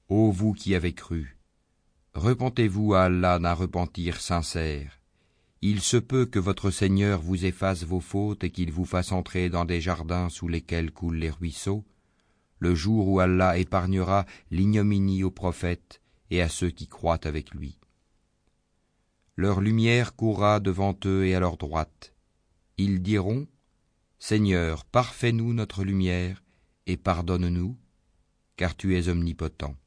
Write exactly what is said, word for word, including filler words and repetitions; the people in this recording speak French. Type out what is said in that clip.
Ô vous qui avez cru, repentez-vous à Allah d'un repentir sincère. Il se peut que votre Seigneur vous efface vos fautes et qu'il vous fasse entrer dans des jardins sous lesquels coulent les ruisseaux, le jour où Allah épargnera l'ignominie aux prophètes et à ceux qui croient avec lui. Leur lumière courra devant eux et à leur droite. Ils diront, Seigneur, parfais-nous notre lumière et pardonne-nous, car tu es omnipotent.